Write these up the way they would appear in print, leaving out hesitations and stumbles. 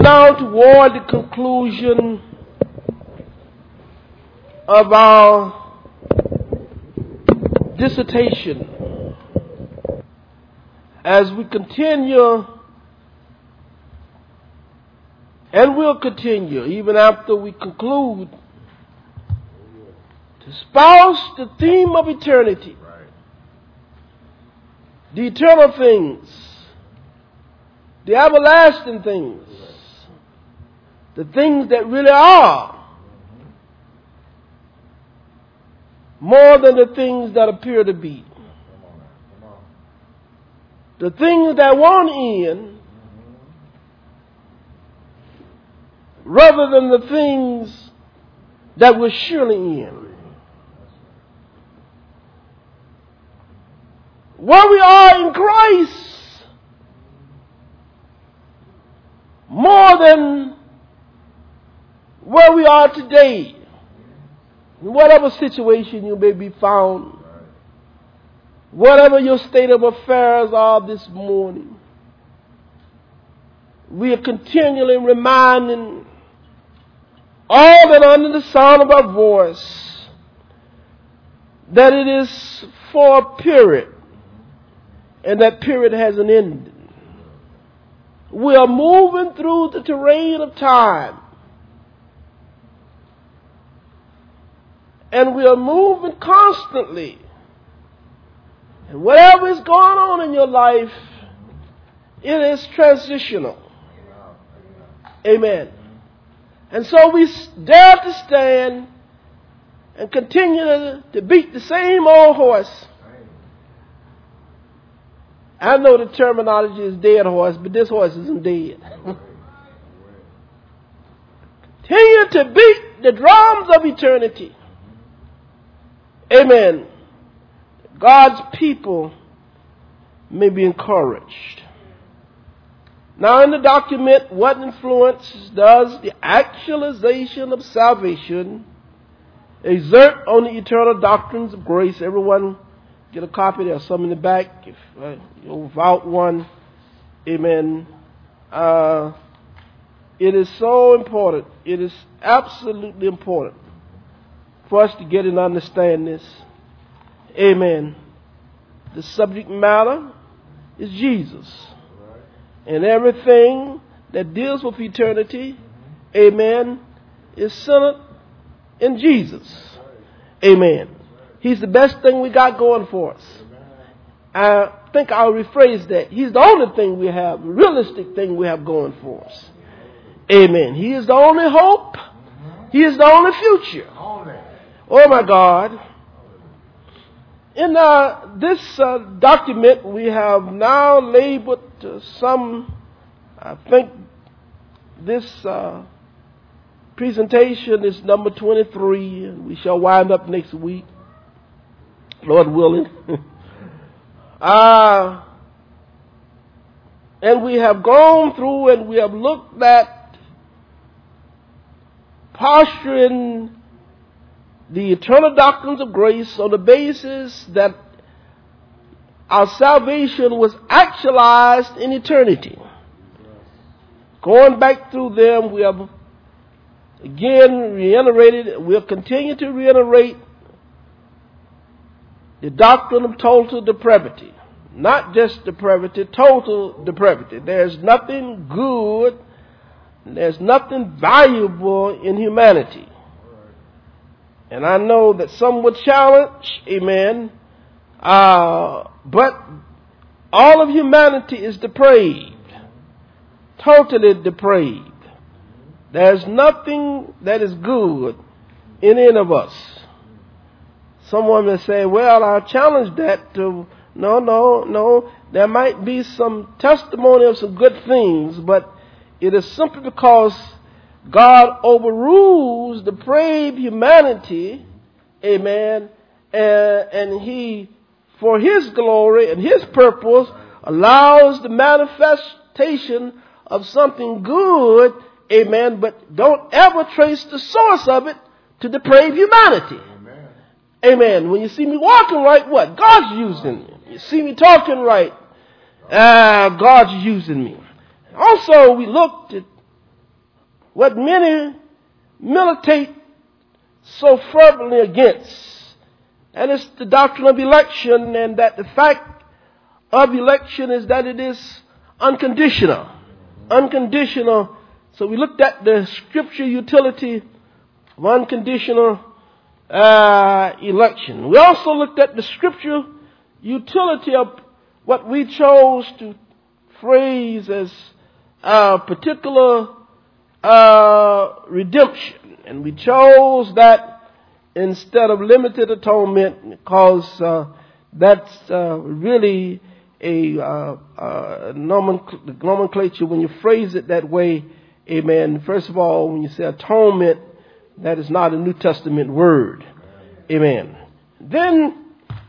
now toward the conclusion of our dissertation. As we continue, and will continue even after we conclude, to espouse the theme of eternity, the eternal things, the everlasting things, the things that really are more than the things that appear to be. The things that won't end rather than the things that will surely end. Where we are in Christ more than where we are today, in whatever situation you may be found, whatever your state of affairs are this morning, we are continually reminding all that are under the sound of our voice that it is for a period, and that period has an ending. We are moving through the terrain of time, and we are moving constantly. And whatever is going on in your life, it is transitional. Amen. And so we dare to stand and continue to beat the same old horse. I know the terminology is dead horse, but this horse isn't dead. Continue to beat the drums of eternity. Amen. God's people may be encouraged. Now in the document, what influence does the actualization of salvation exert on the eternal doctrines of grace? Everyone get a copy. There's some in the back. If you're without one, amen. It is so important. It is absolutely important for us to get and understand this. Amen. The subject matter is Jesus. And everything that deals with eternity, amen, is centered in Jesus. Amen. He's the best thing we got going for us. I think I'll rephrase that. He's the only thing we have, the realistic thing we have going for us. Amen. He is the only hope. He is the only future. Oh my God. In this document, we have now labeled I think this presentation is number 23, and we shall wind up next week, Lord willing. And we have gone through and we have looked at posturing the eternal doctrines of grace on the basis that our salvation was actualized in eternity. Going back through them, we have again reiterated, we'll continue to reiterate the doctrine of total depravity. Not just depravity, total depravity. There's nothing good, there's nothing valuable in humanity. And I know that some would challenge, amen, but all of humanity is depraved, totally depraved. There's nothing that is good in any of us. Someone may say, well, I'll challenge that to, no. There might be some testimony of some good things, but it is simply because God overrules depraved humanity, amen, and He, for His glory and His purpose, allows the manifestation of something good, amen, but don't ever trace the source of it to depraved humanity. Amen. Amen. When you see me walking right, what? God's using me. You see me talking right, God's using me. Also, we looked at what many militate so fervently against, and it's the doctrine of election, and that the fact of election is that it is unconditional. Unconditional. So we looked at the scripture utility of unconditional election. We also looked at the scripture utility of what we chose to phrase as particular redemption. And we chose that instead of limited atonement because that's really a nomenclature when you phrase it that way. Amen. First of all, when you say atonement, that is not a New Testament word. Amen. Then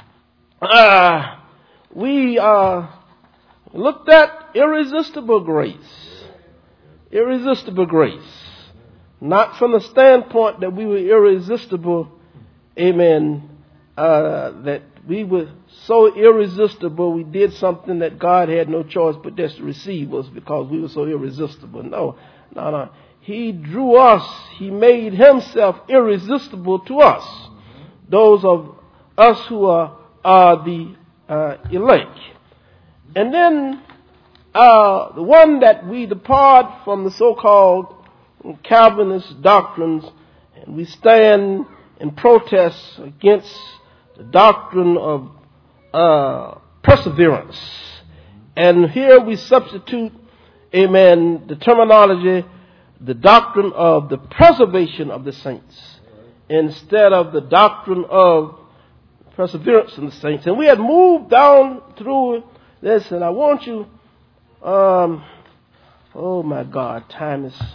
we looked at irresistible grace. Irresistible grace. Not from the standpoint that we were irresistible, amen, that we were so irresistible we did something that God had no choice but just to receive us because we were so irresistible. No. He drew us. He made himself irresistible to us. Those of us who are the elect. And then the one that we depart from the so-called Calvinist doctrines, and we stand in protest against the doctrine of perseverance. And here we substitute, amen, the terminology, the doctrine of the preservation of the saints instead of the doctrine of perseverance in the saints. And we had moved down through this, and I want you, oh my God, time is,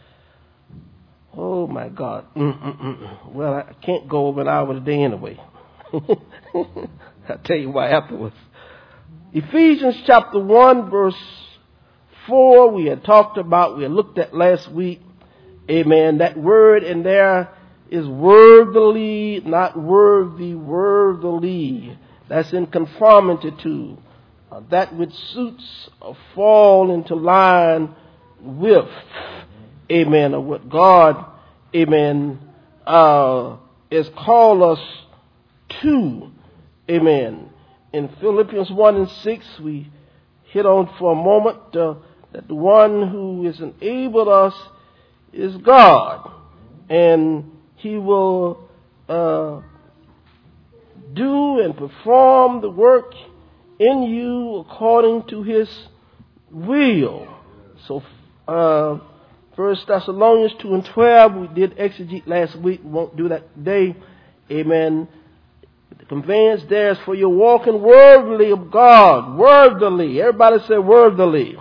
oh my God. Well, I can't go over an hour today anyway. I'll tell you why afterwards. Ephesians chapter 1 verse 4 we had looked at last week. Amen. That word in there is worthily, not worthy, worthily. That's in conformity to that which suits or fall into line with, amen, of what God, amen, is called us to, amen. In Philippians 1 and 6, we hit on for a moment that the one who has enabled us is God, and He will do and perform the work in you according to His will. So, 1 Thessalonians 2 and 12, we did exegete last week. We won't do that today. Amen. The conveyance there is for your walking worthily of God. Worthily. Everybody say worthily.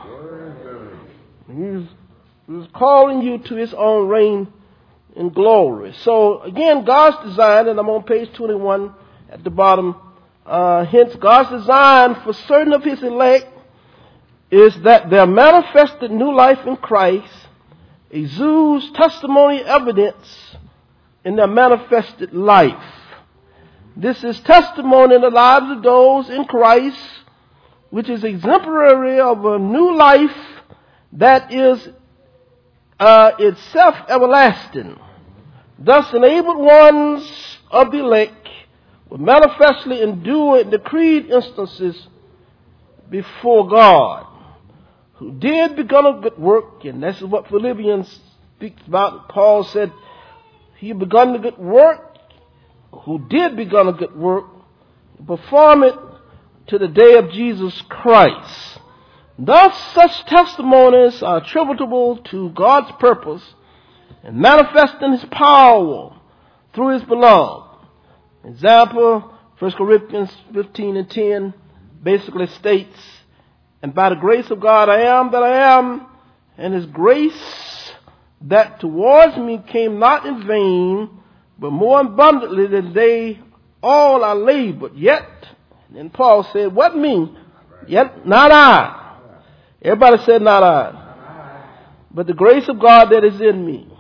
He's calling you to His own reign and glory. So again, God's design, and I'm on page 21 at the bottom. Hence, God's design for certain of His elect is that their manifested new life in Christ exudes testimony evidence in their manifested life. This is testimony in the lives of those in Christ, which is exemplary of a new life that is itself everlasting. Thus, enabled ones of the elect will manifestly endure in decreed instances before God, who did begun a good work, and this is what Philippians speaks about. Paul said, He begun a good work, who did begun a good work, perform it to the day of Jesus Christ. Thus, such testimonies are attributable to God's purpose and manifesting His power through His beloved. Example, 1 Corinthians 15 and 10 basically states, and by the grace of God I am that I am, and His grace that towards me came not in vain, but more abundantly than they all are labored. Yet, and Paul said, what me? Yet not I. Everybody said not I. But the grace of God that is in me.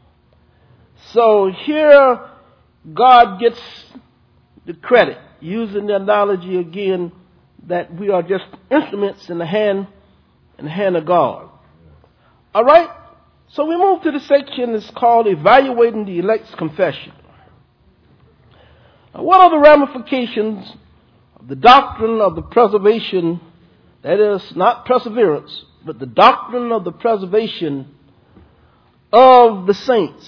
So here, God gets the credit, using the analogy again that we are just instruments in the hand of God. All right? So we move to the section that's called Evaluating the Elect's Confession. Now, what are the ramifications of the doctrine of the preservation, that is, not perseverance, but the doctrine of the preservation of the saints?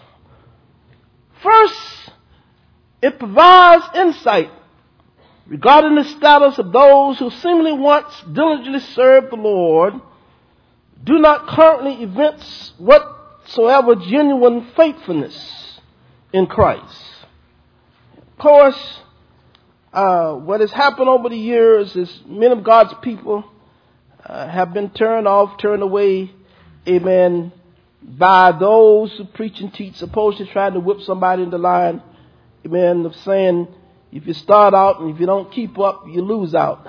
First, it provides insight regarding the status of those who seemingly once diligently served the Lord, do not currently evince whatsoever genuine faithfulness in Christ. Of course, what has happened over the years is many of God's people have been turned off, turned away, amen, by those who preach and teach, supposedly trying to whip somebody into line, amen, of saying, if you start out and if you don't keep up, you lose out.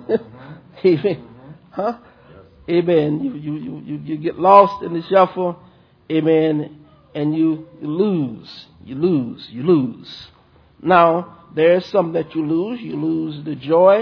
Amen. Huh? Amen. You get lost in the shuffle, amen, and you lose. You lose. Now, there's something that you lose. You lose the joy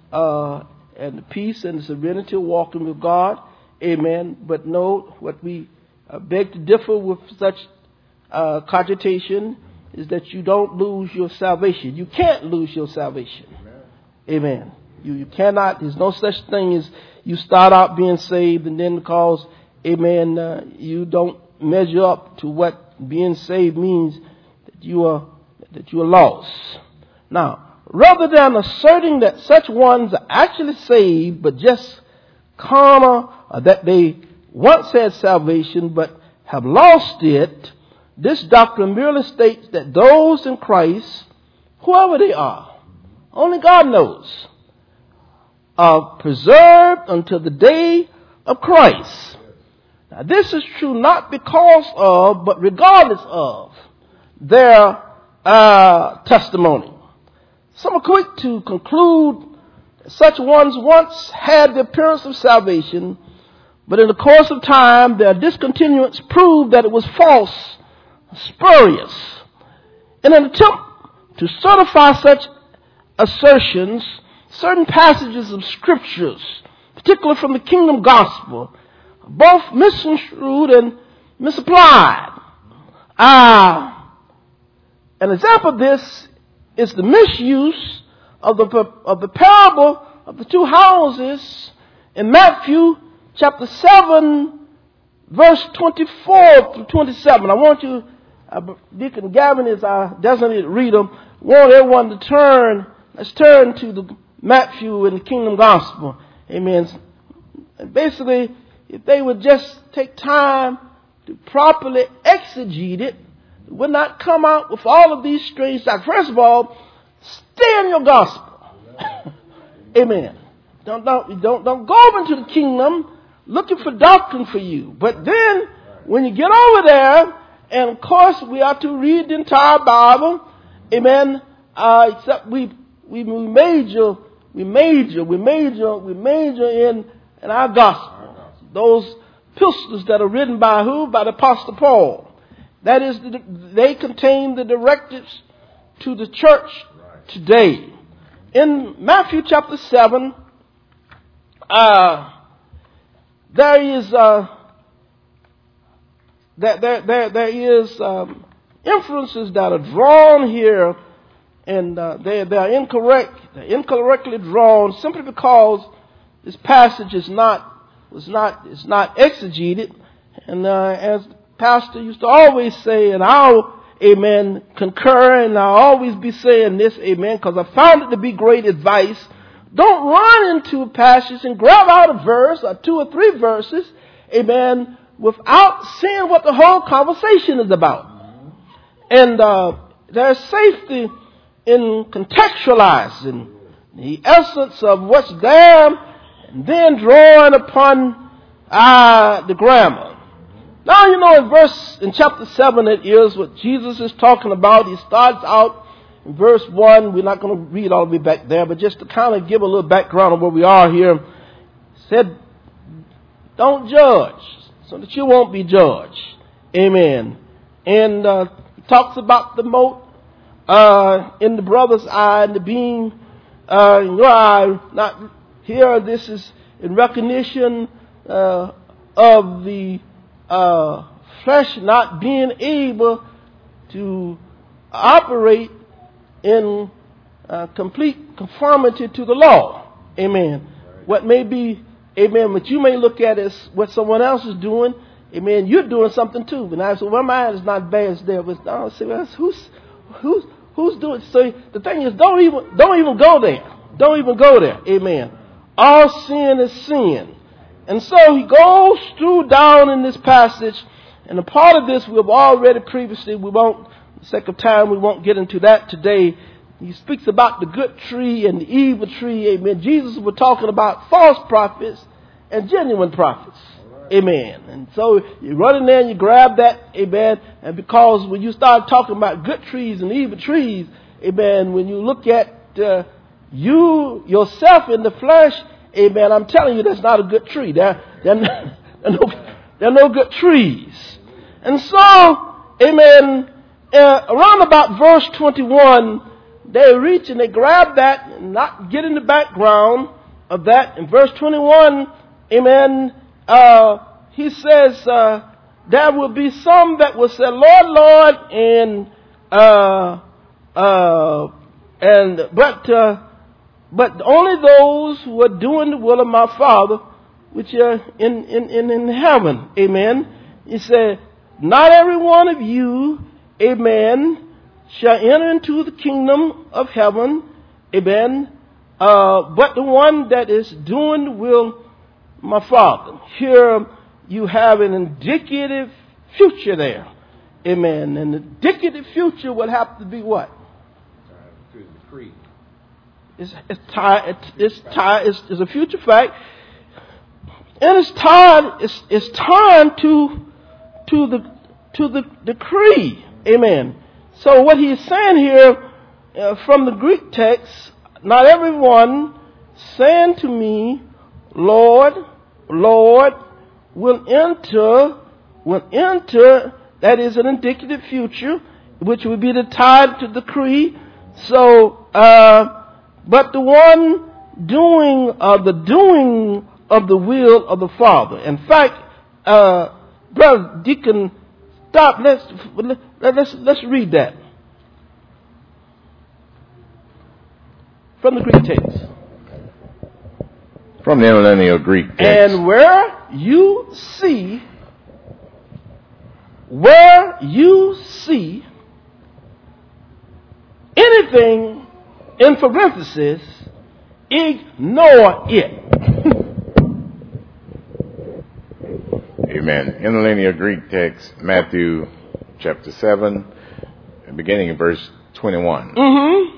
and the peace and the serenity of walking with God, amen. But note, what we beg to differ with such cogitation is that you don't lose your salvation. You can't lose your salvation. Amen. You cannot. There's no such thing as you start out being saved and then because, amen, you don't measure up to what being saved means, that you are lost. Now, rather than asserting that such ones are actually saved but just carnal, or that they once had salvation but have lost it, this doctrine merely states that those in Christ, whoever they are, only God knows, are preserved until the day of Christ. Now, this is true not because of, but regardless of their testimony. Some are quick to conclude that such ones once had the appearance of salvation, but in the course of time, their discontinuance proved that it was false, spurious. In an attempt to certify such assertions, certain passages of scriptures, particularly from the kingdom gospel, are both misconstrued and misapplied. An example of this is the misuse of the parable of the two houses in Matthew chapter 7, verse 24 through 27. I want you, Deacon Gavin is our designated reader, want everyone to let's turn to the Matthew and the kingdom gospel. Amen. And basically, if they would just take time to properly exegete it, it would not come out with all of these strange doctrines. First of all, stay in your gospel. Amen. Don't go over into the kingdom looking for doctrine for you. But then, when you get over there, and of course we are to read the entire Bible, amen, except we major in our gospel. Those epistles that are written by who? By the Apostle Paul. That is, they contain the directives to the church today. In Matthew chapter 7, there is inferences that are drawn here, and they are incorrect. They're incorrectly drawn simply because this passage is not exegeted. And as the pastor used to always say, and I'll, amen, concur, and I'll always be saying this, amen, because I found it to be great advice. Don't run into a passage and grab out a verse or two or three verses, amen, without seeing what the whole conversation is about. And there's safety in contextualizing the essence of what's there and then drawing upon the grammar. Now, you know, in chapter 7, it is what Jesus is talking about. He starts out in verse 1. We're not going to read all the way back there, but just to kind of give a little background of where we are here. He said, don't judge so that you won't be judged. Amen. And he talks about the mote in the brother's eye and the beam in your eye. Not here, this is in recognition of the flesh not being able to operate in complete conformity to the law. Amen. What may be, amen, what you may look at as what someone else is doing, amen, you're doing something too. But I say, well, mine is not bad as there. But I say, well, who's doing? So the thing is, don't even go there. Don't even go there. Amen. All sin is sin. And so he goes through down in this passage, and a part of this we've already previously, we won't, for the sake of time, we won't get into that today. He speaks about the good tree and the evil tree. Amen. Jesus was talking about false prophets and genuine prophets. Amen. And so you run in there and you grab that. Amen. And because when you start talking about good trees and evil trees, amen, when you look at you yourself in the flesh, amen, I'm telling you that's not a good tree. They're no good trees. And so, amen, around about verse 21, they reach and they grab that and not get in the background of that. In verse 21, amen, he says, there will be some that will say, Lord, Lord, but only those who are doing the will of my Father, which are in heaven. Amen. He said, not every one of you, amen, shall enter into the kingdom of heaven, amen, but the one that is doing the will of my Father. Here you have an indicative future there. Amen. And the indicative future would have to be what? To the creed. It's a future fact. And it's tied to the decree. Amen. So what he's saying here from the Greek text, not everyone saying to me, Lord, Lord, will enter, that is an indicative future, which would be the tied to the decree. So, but the one doing the doing of the will of the Father. In fact, Brother Deacon, stop. Let's read that from the Greek text. From the interlinear Greek text. And where you see anything in parentheses, ignore it. Amen. Interlinear Greek text, Matthew chapter 7, beginning in verse 21. Mm-hmm.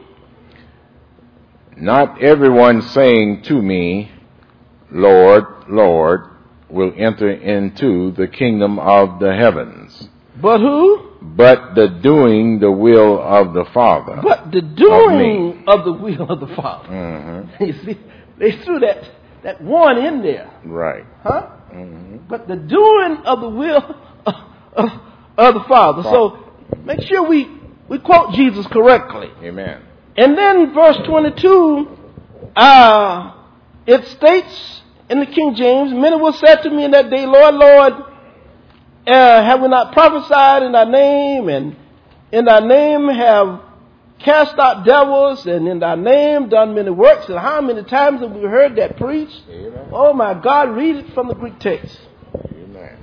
Not everyone saying to me, Lord, Lord, will enter into the kingdom of the heavens. But who? But the doing the will of the Father. But the doing of the will of the Father. Mm-hmm. You see, they threw that one in there. Right. Huh? Mm-hmm. But the doing of the will of the Father. So make sure we quote Jesus correctly. Amen. And then verse 22, it states in the King James, many will say to me in that day, Lord, Lord, have we not prophesied in thy name, and in thy name have cast out devils, and in thy name done many works? And how many times have we heard that preached? Amen. Oh my God, read it from the Greek text. Amen.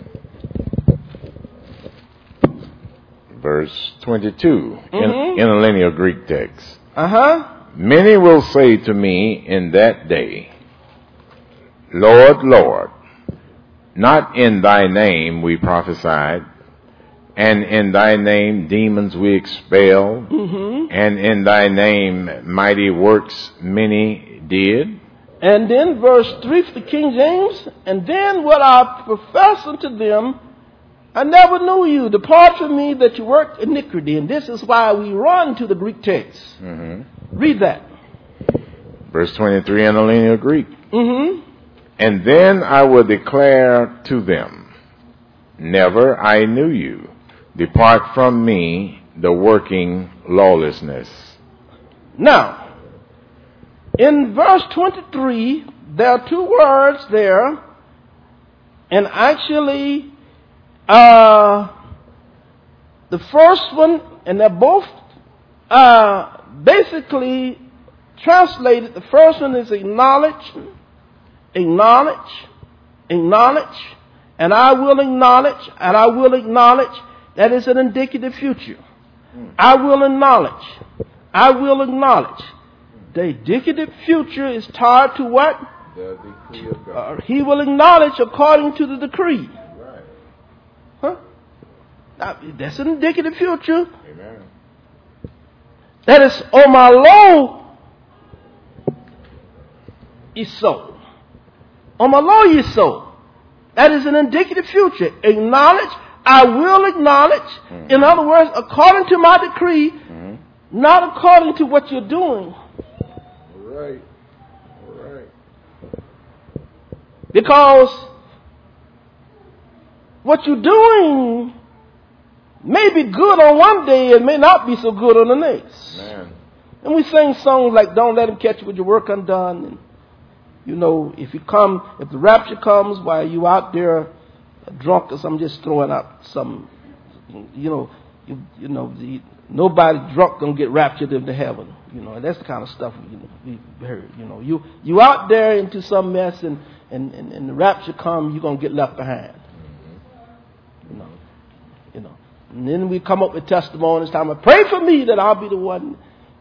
Verse 22, interlinear Greek text. Many will say to me in that day, Lord, Lord, not in thy name we prophesied, and in thy name demons we expel, and in thy name mighty works many did. And then verse 3 for the King James, and then what I profess unto them, I never knew you. Depart from me that you work iniquity. And this is why we run to the Greek text. Read that. Verse 23 in the linear Greek. And then I will declare to them, never I knew you. Depart from me, the working lawlessness. Now, in verse 23, there are two words there, and actually, The first one, and they're both basically translated. The first one is acknowledge, and I will acknowledge, and I will acknowledge. That is an indicative future. I will acknowledge. I will acknowledge. The indicative future is tied to what? The decree of God. He will acknowledge according to the decree. Right. Huh? Now, that's an indicative future. Amen. That is, on my law is so. On my law is so. That is an indicative future. Acknowledge. I will acknowledge. Mm-hmm. In other words, according to my decree, mm-hmm. not according to what you're doing. Right. Right. Because what you're doing may be good on one day and may not be so good on the next. Man. And we sing songs like "Don't let him catch you with your work undone." And, you know, if the rapture comes while you out there drunk, as I'm just throwing out some, nobody drunk gonna get raptured into heaven. You know, and that's the kind of stuff we heard. You know, you out there into some mess, and the rapture comes, you're gonna get left behind. You know. And then we come up with testimonies. Time, pray for me that I'll be the one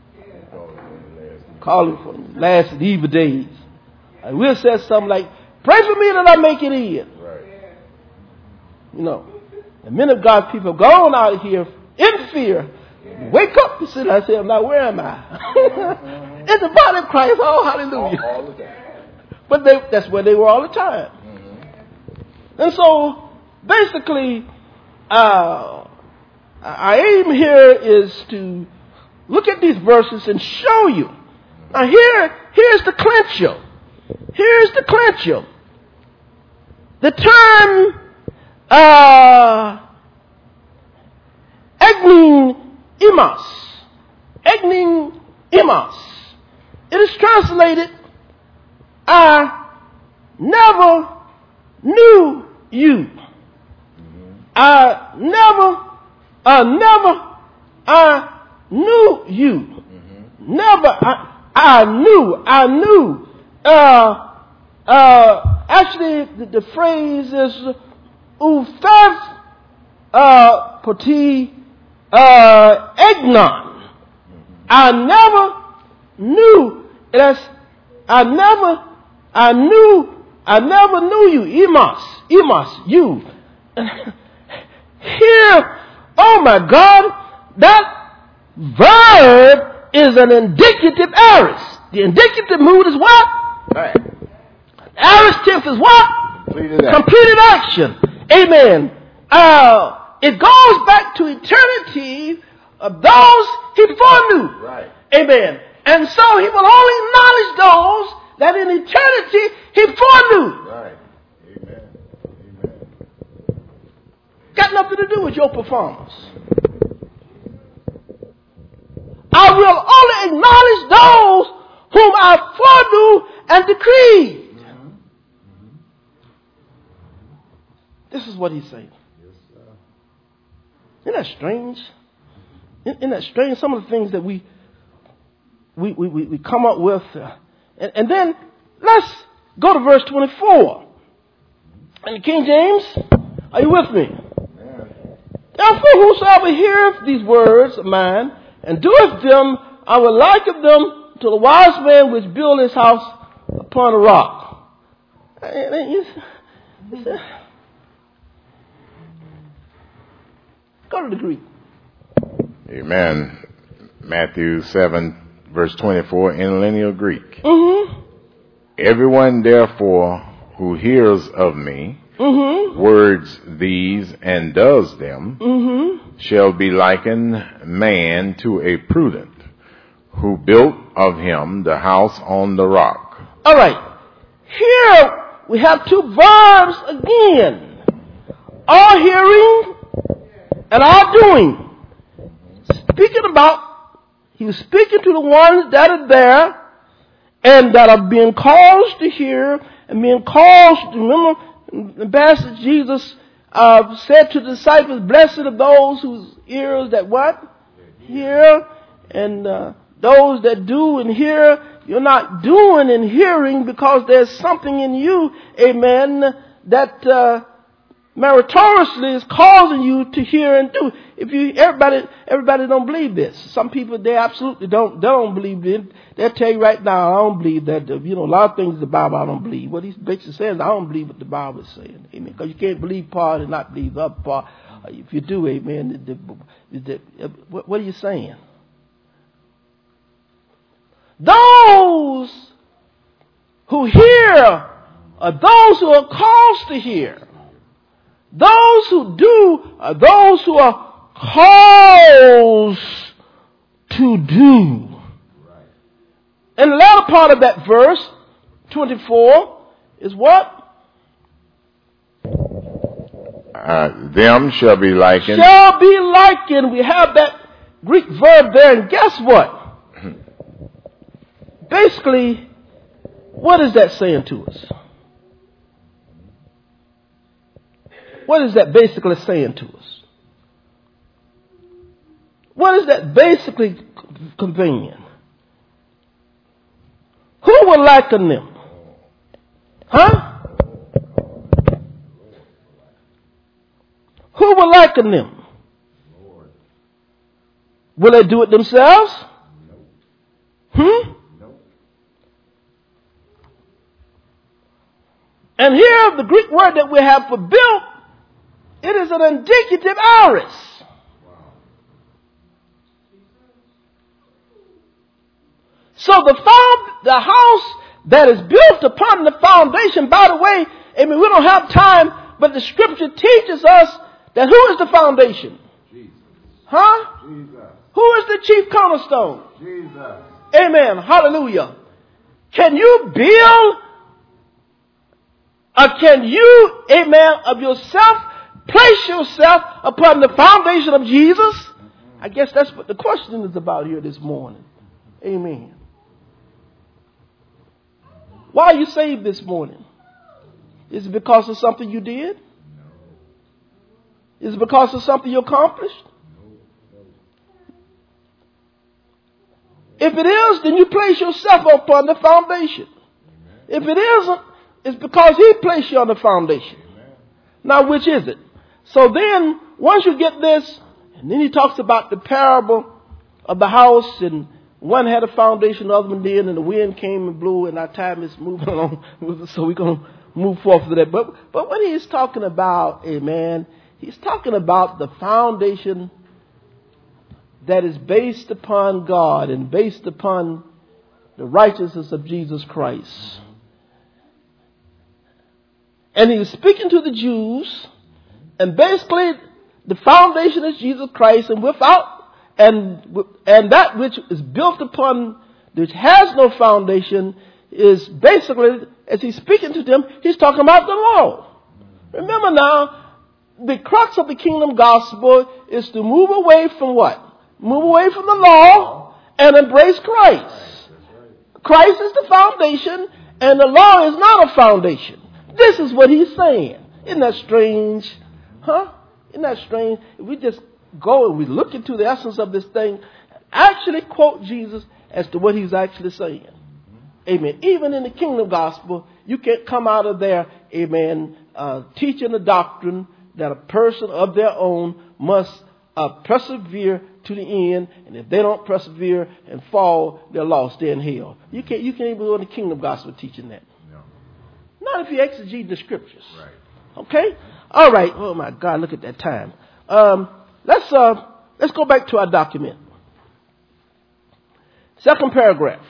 calling for the last and evil days. I will say something like, pray for me that I make it in. Right. You know, the men of God people have gone out of here in fear. Wake up and sit. I say, now where am I? In the body of Christ. Oh, hallelujah. All the time. But that's where they were all the time. Mm-hmm. And so, basically, our aim here is to look at these verses and show you. Now here's the clincher. Here's the clincher. The term egning imas. It is translated, I never knew you. I knew you. Mm-hmm. Never, I knew. Actually, the phrase is ufev poti egnon. I never knew. I never knew you. Imas, you. Here, oh my God, that verb is an indicative aorist. The indicative mood is what? Right. Aorist tense is what? Completed action. Amen. It goes back to eternity of those he foreknew. Right. Amen. And so he will only acknowledge those that in eternity he foreknew. Right. Got nothing to do with your performance. I will only acknowledge those whom I foreknew and decreed. Mm-hmm. This is what he's saying. Yes, sir. Isn't that strange? Isn't that strange? Some of the things that we come up with. And then let's go to verse 24. In the King James, are you with me? Therefore, whosoever heareth these words of mine and doeth them, I will liken them to the wise man which built his house upon a rock. Go to the Greek. Amen. Matthew 7, verse 24, in lineal Greek. Mm-hmm. Everyone, therefore, who hears of me, mm-hmm. words these and does them, mm-hmm. shall be likened man to a prudent, who built of him the house on the rock. All right. Here we have two verbs again. All hearing and all doing. He was speaking to the ones that are there and that are being caused to hear and being caused to remember. The passage Jesus said to the disciples, blessed are those whose ears that what? Hear. And those that do and hear. You're not doing and hearing because there's something in you, amen, that meritoriously is causing you to hear and do. Everybody don't believe this. Some people, they absolutely don't believe it. They'll tell you right now, I don't believe that. A lot of things in the Bible I don't believe. What he's basically saying, I don't believe what the Bible is saying. Amen. Because you can't believe part and not believe the other part. If you do, amen, what are you saying? Those who hear are those who are caused to hear. Those who do are those who are caused to do. And the latter part of that verse, 24, is what? Them shall be likened. Shall be likened. We have that Greek verb there, and guess what? Basically, what is that saying to us? What is that basically saying to us? What is that basically conveying? Who will liken them? Huh? Who will liken them? Will they do it themselves? And here, the Greek word that we have for built, it is an indicative aorist. So the house that is built upon the foundation, by the way, we don't have time, but the scripture teaches us that who is the foundation? Jesus. Huh? Jesus. Who is the chief cornerstone? Jesus. Amen. Hallelujah. Can you build, or can you, amen, of yourself, place yourself upon the foundation of Jesus? I guess that's what the question is about here this morning. Amen. Why are you saved this morning? Is it because of something you did? Is it because of something you accomplished? If it is, then you place yourself upon the foundation. If it isn't, it's because He placed you on the foundation. Now, which is it? So then, once you get this, and then He talks about the parable of the house, and one had a foundation, the other one did, and the wind came and blew, and our time is moving along, so we're going to move forward to that. But what He's talking about, amen, He's talking about the foundation that is based upon God and based upon the righteousness of Jesus Christ. And He was speaking to the Jews, and basically the foundation is Jesus Christ, and that which is built upon, which has no foundation, is basically, as He's speaking to them, He's talking about the law. Remember now, the crux of the kingdom gospel is to move away from what? Move away from the law and embrace Christ. Christ is the foundation, and the law is not a foundation. This is what He's saying. Isn't that strange? Huh? Isn't that strange? If we just go and we look into the essence of this thing, actually quote Jesus as to what He's actually saying. Amen. Even in the kingdom gospel, you can't come out of there, amen, teaching a doctrine that a person of their own must persevere to the end, and if they don't persevere and fall, they're lost. They're in hell. You can't even go in the kingdom gospel teaching that. No. Not if you exegete the scriptures. Right. Okay? All right. Oh my God, look at that time. Let's go back to our document. Second paragraph.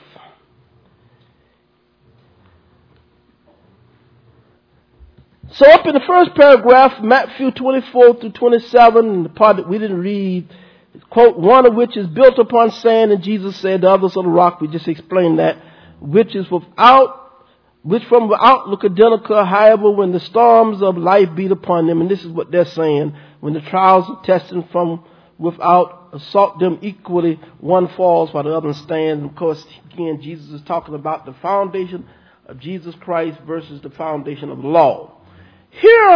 So up in the first paragraph, Matthew 24 through 27, and the part that we didn't read, quote, one of which is built upon sand, and Jesus said, the others on the rock. We just explained that. Which from without look identical, however, when the storms of life beat upon them, and this is what they're saying, when the trials of testing from without assault them equally, one falls while the other stands. And of course, again, Jesus is talking about the foundation of Jesus Christ versus the foundation of the law. Here,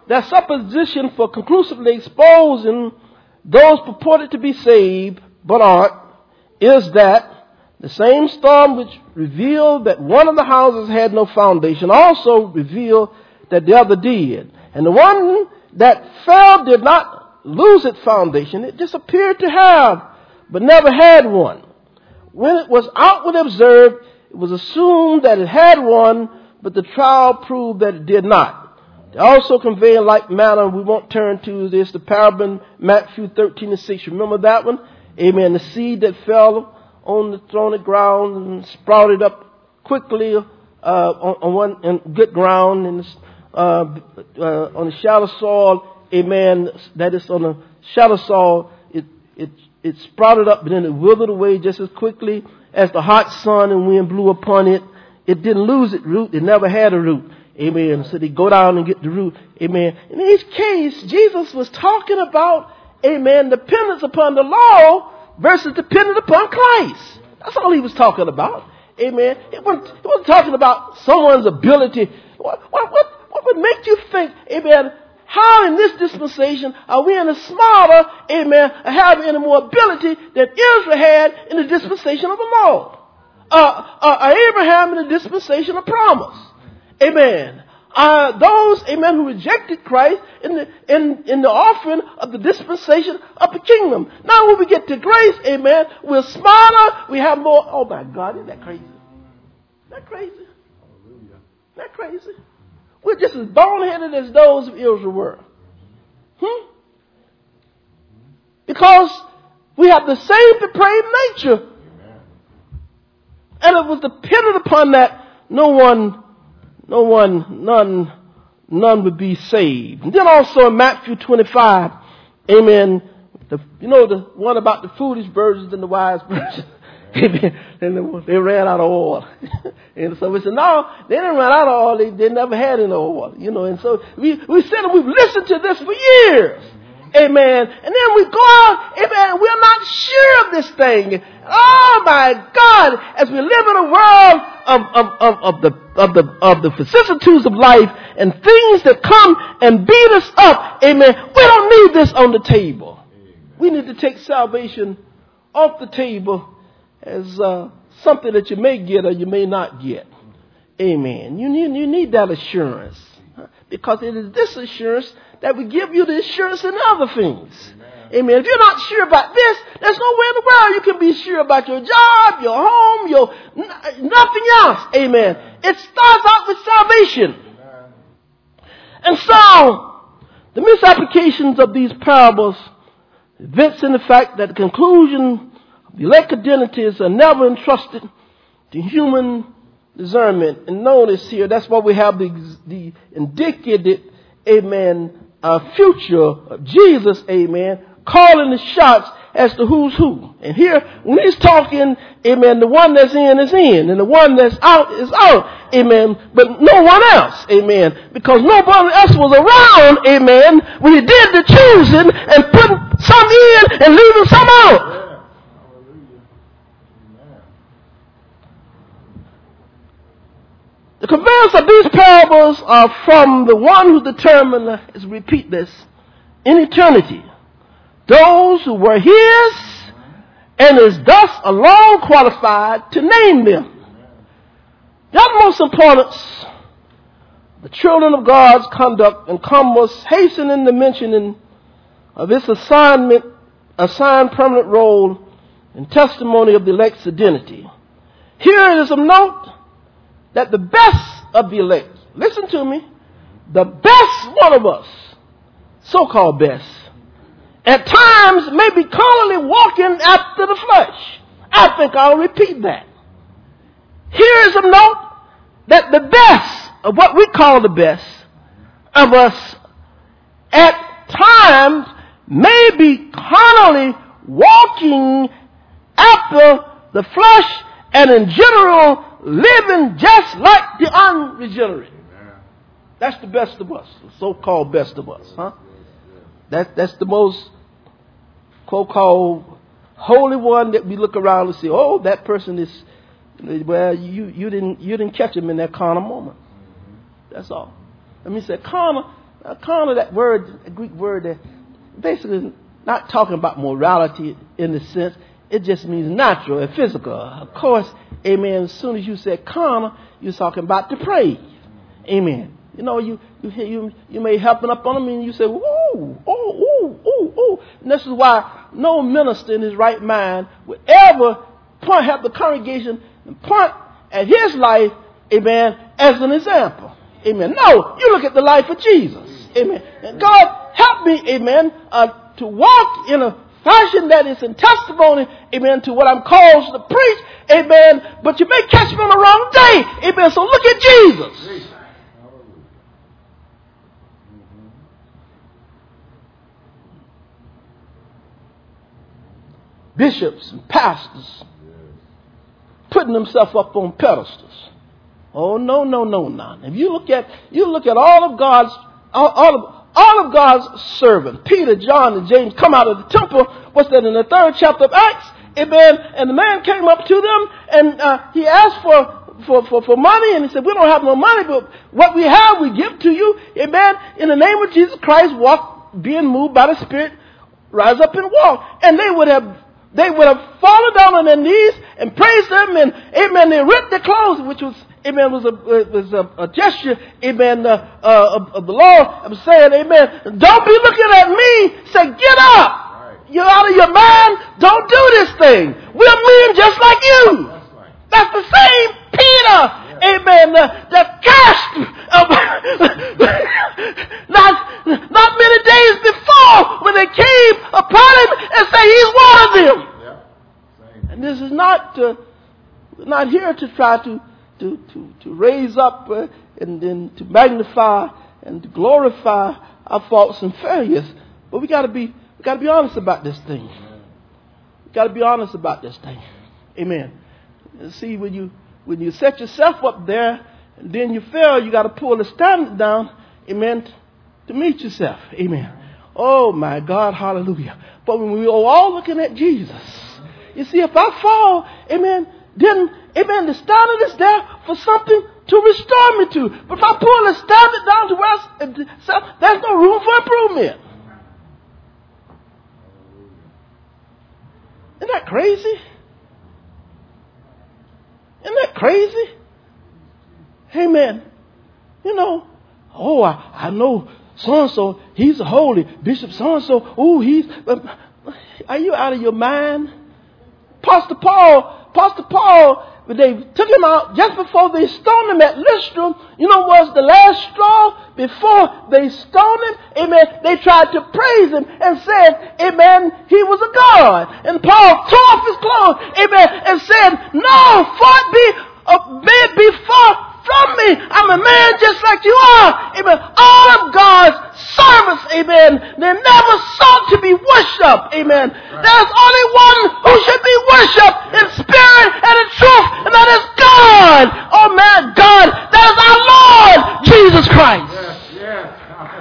their supposition for conclusively exposing those purported to be saved but aren't is that the same storm which revealed that one of the houses had no foundation also revealed that the other did. And the one that fell did not lose its foundation. It just appeared to have, but never had one. When it was outwardly observed, it was assumed that it had one, but the trial proved that it did not. They also convey in like manner, we won't turn to this, the parable in Matthew 13:6. Remember that one? Amen. The seed that fell on the thorny ground and sprouted up quickly on one in good ground and on the shallow soil. Amen. That is on the shallow soil. It sprouted up, but then it withered away just as quickly as the hot sun and wind blew upon it. It didn't lose its root. It never had a root. Amen. So they go down and get the root. Amen. In each case, Jesus was talking about, amen, dependence upon the law versus dependent upon Christ. That's all he was talking about. Amen. He wasn't talking about someone's ability. What would make you think, amen, how in this dispensation are we any smarter, amen, or have any more ability than Israel had in the dispensation of the law? Abraham in the dispensation of promise. Amen. Those, amen, who rejected Christ in the offering of the dispensation of the kingdom. Now when we get to grace, amen, we're smarter, we have more. Oh my God, isn't that crazy? Isn't that crazy? Isn't that crazy? We're just as boneheaded as those of Israel were. Because we have the same depraved nature. And it was dependent upon that none would be saved. And then also in Matthew 25, amen, the one about the foolish virgins and the wise virgins. Amen. And they ran out of oil. And so we said, no, they didn't run out of oil. They never had any oil. And so we said that we've listened to this for years. Amen. And then we go out, amen, we're not sure of this thing. Oh my God, as we live in a world of the vicissitudes of life and things that come and beat us up, amen, we don't need this on the table. We need to take salvation off the table as something that you may get or you may not get. Amen. You need that assurance. Because it is this assurance that will give you the assurance in other things. Amen. If you're not sure about this, there's nowhere in the world you can be sure about your job, your home, nothing else. Amen. It starts out with salvation. And so, the misapplications of these parables evince in the fact that the conclusion of the elect identities are never entrusted to human discernment. And notice here, that's why we have the indicated, amen, future of Jesus, amen, calling the shots as to who's who. And here, when he's talking, amen, the one that's in is in, and the one that's out is out, amen, but no one else, amen, because nobody else was around, amen, when he did the choosing and putting some in and leaving some out. The conveyance of these parables are from the one who determined, let's repeat this, in eternity. Those who were his and is thus alone qualified to name them. The utmost importance, the children of God's conduct and commerce hasten in the mentioning of its assigned permanent role and testimony of the elect's identity. Here it is of note that the best of the elect, listen to me, the best one of us, so-called best, at times may be carnally walking after the flesh. I think I'll repeat that. Here is a note that the best of what we call the best of us at times may be carnally walking after the flesh and in general living just like the unregenerate. That's the best of us, the so-called best of us, huh? That's the most so-called holy one that we look around and say, oh, that person is, well, you didn't catch him in that carnal moment. That's all. Let me say, carnal Carnal, that word, a Greek word, that basically not talking about morality in the sense. It just means natural and physical. Of course, amen, as soon as you said carnal, you're talking about depraved. Amen. You know, you may helping up on them and you say, ooh. And this is why no minister in his right mind would ever help the congregation and point at his life, amen, as an example. Amen. No, you look at the life of Jesus. Amen. And God help me, amen, to walk in a fashion that is in testimony, amen, to what I'm called to preach, amen. But you may catch me on the wrong day, amen. So look at Jesus. Bishops and pastors putting themselves up on pedestals. Oh no. If you look at all of God's servants, Peter, John, and James come out of the temple. What's that in the 3rd chapter of Acts? Amen. And the man came up to them and he asked for money, and he said, "We don't have no money, but what we have, we give to you." Amen. In the name of Jesus Christ, walk, being moved by the Spirit, rise up and walk. And they would have fallen down on their knees and praised them, and amen, they ripped their clothes, which was, amen, was a gesture, amen, of the Lord. I'm saying, amen, don't be looking at me. Say, get up. Right. You're out of your mind. Don't do this thing. We're men just like you. That's the same Peter, amen, that cast not many days before when they came upon him and say he's one of them. Yeah. And this is not here to try to raise up and then to magnify and to glorify our faults and failures. But we got to be honest about this thing. We got to be honest about this thing. Amen. See, when you set yourself up there and then you fail, you got to pull the standard down, amen, to meet yourself. Amen. Oh my God, hallelujah. But when we are all looking at Jesus, you see, if I fall, amen, then, amen, the standard is there for something to restore me to. But if I pull the standard down to where there's no room for improvement. Isn't that crazy? Isn't that crazy? Amen. You know, I know so-and-so, he's a holy. Bishop so-and-so, are you out of your mind? Pastor Paul, when they took him out just before they stoned him at Lystra, you know, was the last straw before they stoned him. Amen. They tried to praise him and said, amen, he was a god. And Paul tore off his clothes, amen, and said, no, may be far from me. I'm a man just like you are. Amen. All of God's servants, amen, they never sought to be worshipped. Amen. Right. There's only one who should be worshipped in spirit and in truth, and that is God. Oh man, God, that is our Lord Jesus Christ. Yes.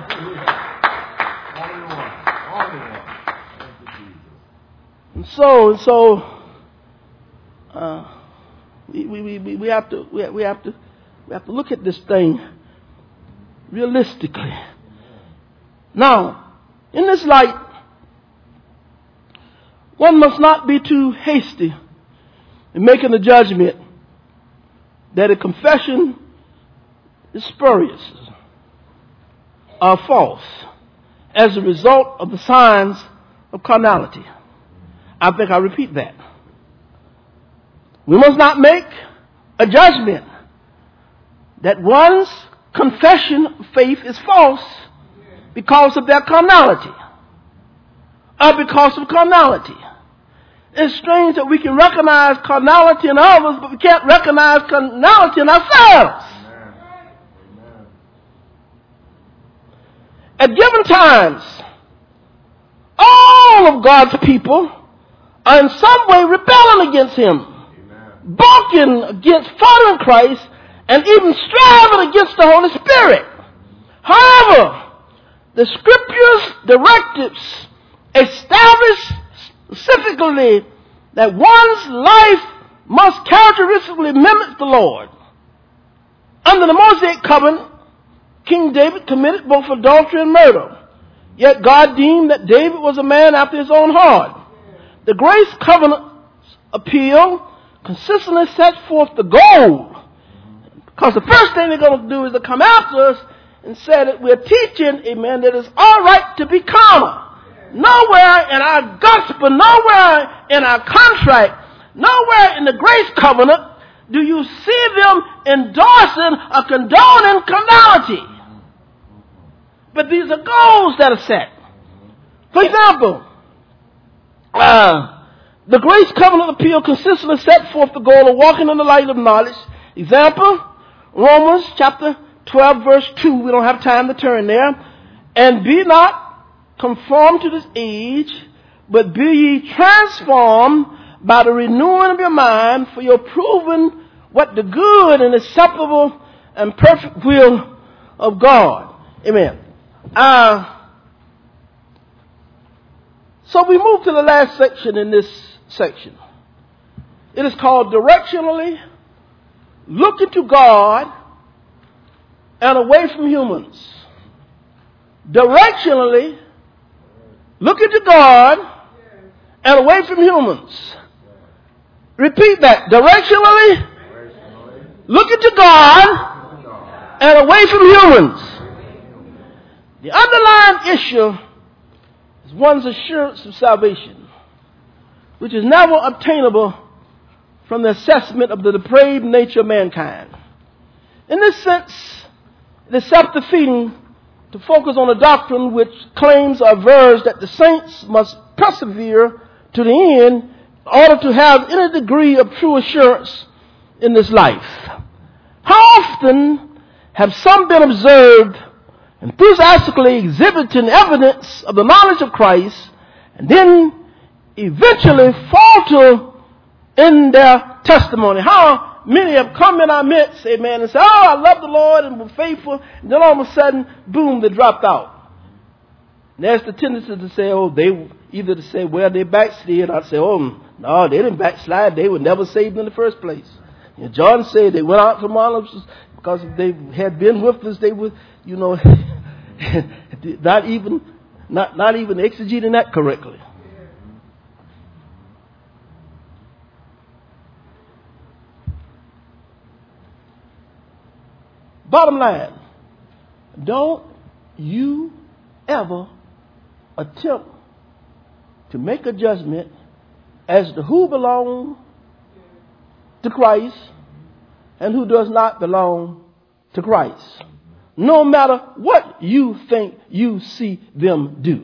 And so we have to look at this thing realistically. Now, in this light, one must not be too hasty in making a judgment that a confession is spurious or false as a result of the signs of carnality. I think I'll repeat that. We must not make a judgment that one's confession of faith is false because of their carnality or because of carnality. It's strange that we can recognize carnality in others, but we can't recognize carnality in ourselves. Amen. At given times, all of God's people are in some way rebelling against Him, balking against following Christ, and even striving against the Holy Spirit. However, the Scripture's directives establish specifically that one's life must characteristically mimic the Lord. Under the Mosaic covenant, King David committed both adultery and murder. Yet God deemed that David was a man after his own heart. The Grace Covenant appeal consistently sets forth the goal. Because the first thing they're going to do is to come after us and say that we're teaching, amen, that it's all right to be carnal. Nowhere in our gospel, nowhere in our contract, nowhere in the Grace Covenant do you see them endorsing or condoning carnality. But these are goals that are set. For example, the Grace Covenant appeal consistently set forth the goal of walking in the light of knowledge. Example, Romans chapter 12 verse 2. We don't have time to turn there. And be not conformed to this age, but be ye transformed by the renewing of your mind, for you're proving what the good and acceptable and perfect will of God. Amen. So we move to the last section in this section. It is called directionally looking to God and away from humans. Directionally looking to God and away from humans. Repeat that. Directionally looking to God and away from humans. The underlying issue is one's assurance of salvation, which is never obtainable from the assessment of the depraved nature of mankind. In this sense, it is self-defeating to focus on a doctrine which claims or avers that the saints must persevere to the end in order to have any degree of true assurance in this life. How often have some been observed enthusiastically exhibiting evidence of the knowledge of Christ and then eventually falter in their testimony? How many have come in our midst, amen, and said, oh, I love the Lord and were faithful, and then all of a sudden, boom, they dropped out. And there's the tendency to say, oh, they either to say, well, they backslid, or say, oh, no, they didn't backslide, they were never saved in the first place. And John said they went out from all of us because if they had been with us, they would, you know, not even exegeting that correctly. Bottom line, don't you ever attempt to make a judgment as to who belongs to Christ and who does not belong to Christ, no matter what you think you see them do.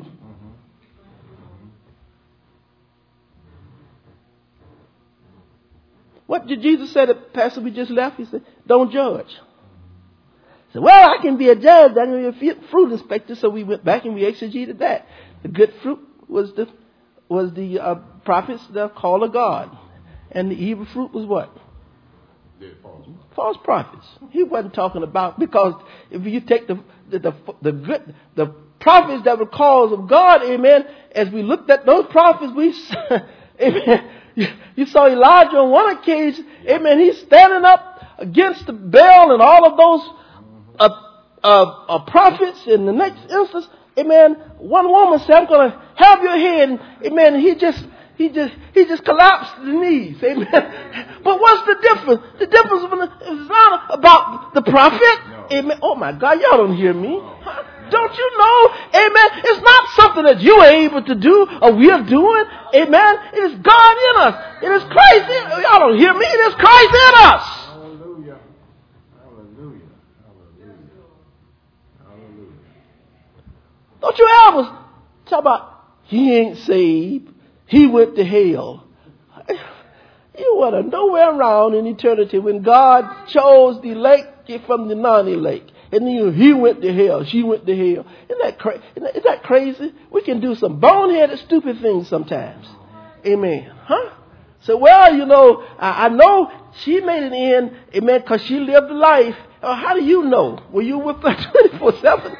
What did Jesus say to the pastor we just left? He said, don't judge. He said, well, I can be a judge, I can be a fruit inspector. So we went back and we exegeted that. The good fruit was the prophets, the call of God. And the evil fruit was what? False prophets. He wasn't talking about, because if you take the prophets that were called of God, amen, as we looked at those prophets, amen, you saw Elijah on one occasion, amen, he's standing up against the Baal and all of those prophets. In the next instance, amen, one woman said, I'm going to have your head, and, amen, he just collapsed to the knees. Amen. But what's the difference? The difference is not about the prophet. No. Amen. Oh my God, y'all don't hear me. Don't you know? Amen. It's not something that you are able to do or we are doing. Amen. It is God in us. It is Christ in us. Y'all don't hear me. It is Christ in us. Hallelujah. Hallelujah. Hallelujah. Hallelujah. Don't you ever talk about he ain't saved. He went to hell. You want to nowhere around in eternity when God chose the elect from the non-elect. And then he went to hell. She went to hell. Isn't that crazy? We can do some boneheaded, stupid things sometimes. Amen. Huh? So, well, you know, I know she made it in, amen, because she lived a life. How do you know? Were you with her 24/7?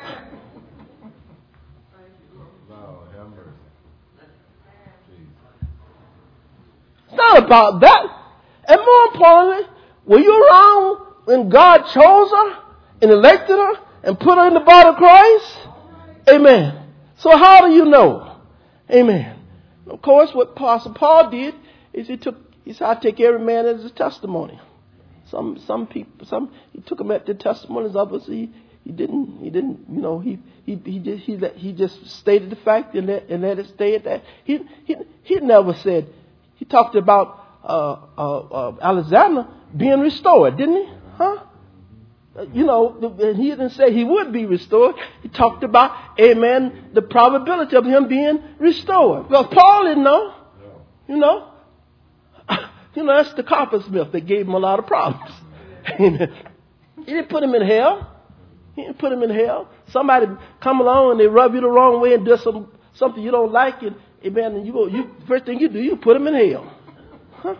It's not about that. And more importantly, were you around when God chose her and elected her and put her in the body of Christ? Amen. So how do you know? Amen. Of course, what Apostle Paul did is he said, I take every man as his testimony. Some people, he took them at their testimonies. Others, he didn't, you know, he just stated the fact and let it stay at that. He never said, he talked about, Alexander being restored, didn't he? Huh? You know, he didn't say he would be restored. He talked about, amen, the probability of him being restored. Well, Paul didn't know. You know, that's the coppersmith that gave him a lot of problems. Amen. He didn't put him in hell. He didn't put him in hell. Somebody come along and they rub you the wrong way and do something you don't like, and amen, and you first thing you do, you put him in hell. Huh?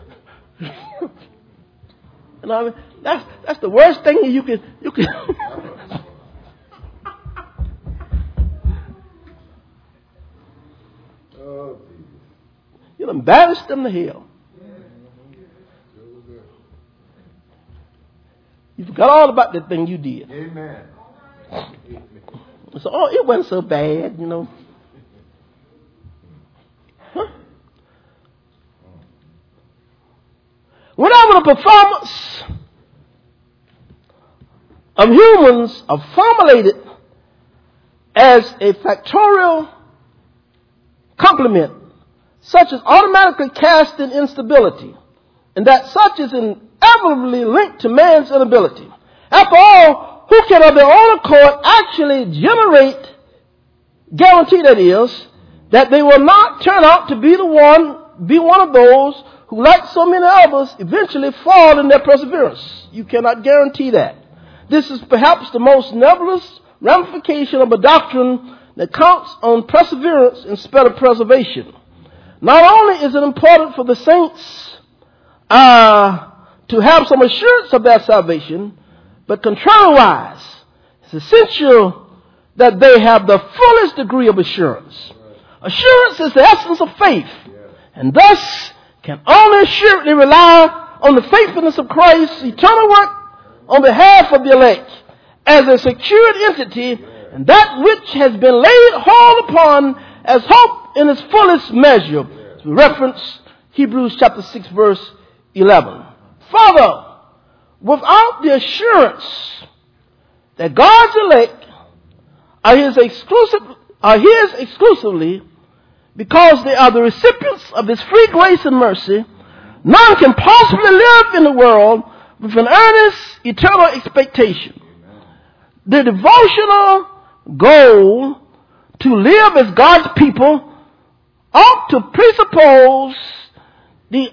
And I mean, that's the worst thing you can. You'll embarrass them to hell. You forgot all about that thing you did. Amen. So, it wasn't so bad, you know. Huh? Whenever the performance of humans are formulated as a factorial complement, such as automatically cast in instability, and that such is inevitably linked to man's inability. After all, who can of their own accord actually guarantee that is, that they will not turn out to be one of those who, like so many others, eventually fall in their perseverance? You cannot guarantee that. This is perhaps the most nebulous ramification of a doctrine that counts on perseverance instead of preservation. Not only is it important for the saints to have some assurance of their salvation, but contrariwise, it's essential that they have the fullest degree of assurance. Assurance is the essence of faith, and thus can only assuredly rely on the faithfulness of Christ's eternal work on behalf of the elect as a secured entity, and that which has been laid hold upon as hope in its fullest measure. To reference Hebrews chapter 6 verse 11. Further, without the assurance that God's elect are his exclusively because they are the recipients of his free grace and mercy, none can possibly live in the world with an earnest eternal expectation. The devotional goal to live as God's people ought to presuppose the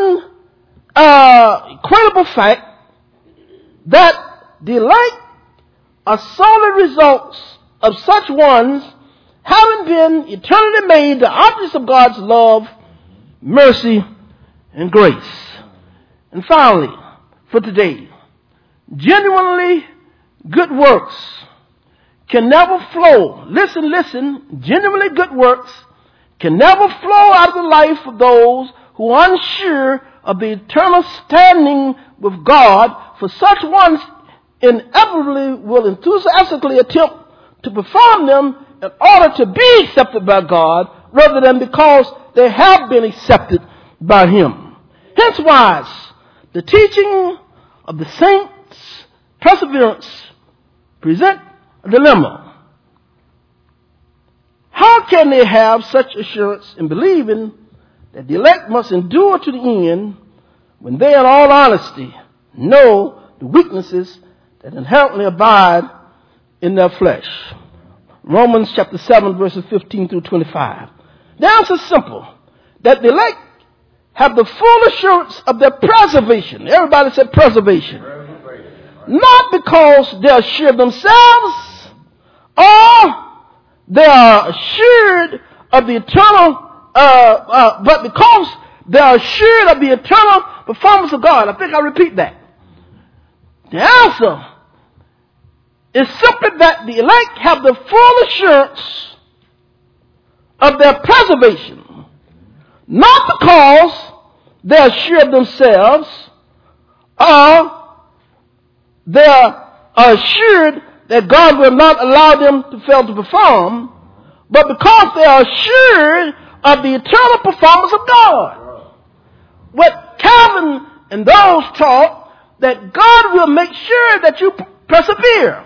incredible fact that the elect are solely results of such ones having been eternally made the objects of God's love, mercy, and grace. And finally, for today, genuinely good works can never flow. Listen, genuinely good works can never flow out of the life of those who are unsure of the eternal standing with God, for such ones inevitably will enthusiastically attempt to perform them in order to be accepted by God, rather than because they have been accepted by him. Hence, the teaching of the saints' perseverance present a dilemma. How can they have such assurance in believing that the elect must endure to the end when they, in all honesty, know the weaknesses that inherently abide in their flesh? Romans chapter 7 verses 15 through 25. The answer is simple, that the elect have the full assurance of their preservation. Everybody said preservation. Not because they are sure of themselves, or they are assured of the eternal, but because they are assured of the eternal performance of God. I think I'll repeat that. The answer is simply that the elect have the full assurance of their preservation, not because they are sure of themselves, or they are assured that God will not allow them to fail to perform, but because they are assured of the eternal performance of God. What Calvin and those taught, that God will make sure that you persevere.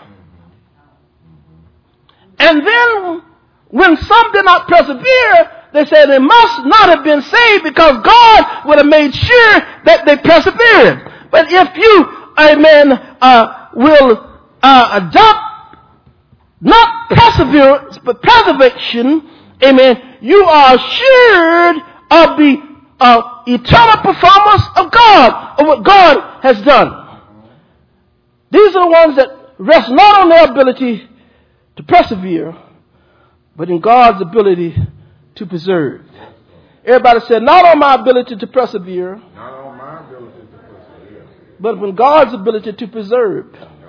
And then when some did not persevere, they said they must not have been saved because God would have made sure that they persevered. But if you, amen, will adopt not perseverance but preservation, amen, you are assured of the eternal performance of God, of what God has done. These are the ones that rest not on their ability to persevere, but in God's ability to preserve. Everybody said, not on my ability to persevere, Not on my ability to persevere, but in God's ability to preserve.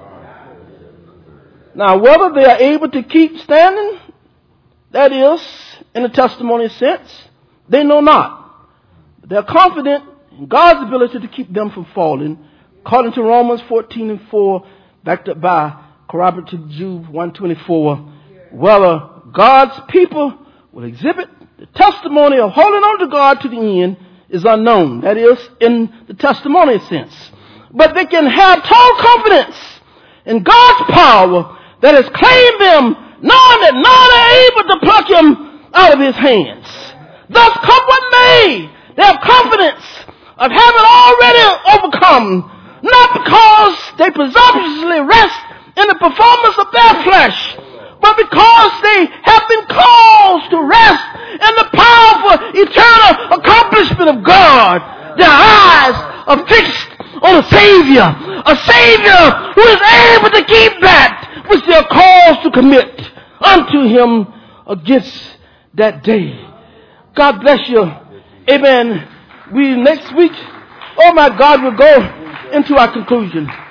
Now, whether they are able to keep standing, that is, in a testimony sense, they know not. They're confident in God's ability to keep them from falling, according to Romans 14:4, backed up by corroborative Jude 1:24. Whether God's people will exhibit the testimony of holding on to God to the end is unknown. That is, in the testimony sense. But they can have total confidence in God's power that has claimed them, knowing that none are able to pluck him out of his hands. Thus, come what may, they have confidence of having already overcome, not because they presumptuously rest in the performance of their flesh, but because they have been caused to rest in the powerful, eternal accomplishment of God. Their eyes are fixed on a Savior who is able to keep that which they are called to commit unto him against that day. God bless you. Amen. We next week, oh my God, we'll go into our conclusion.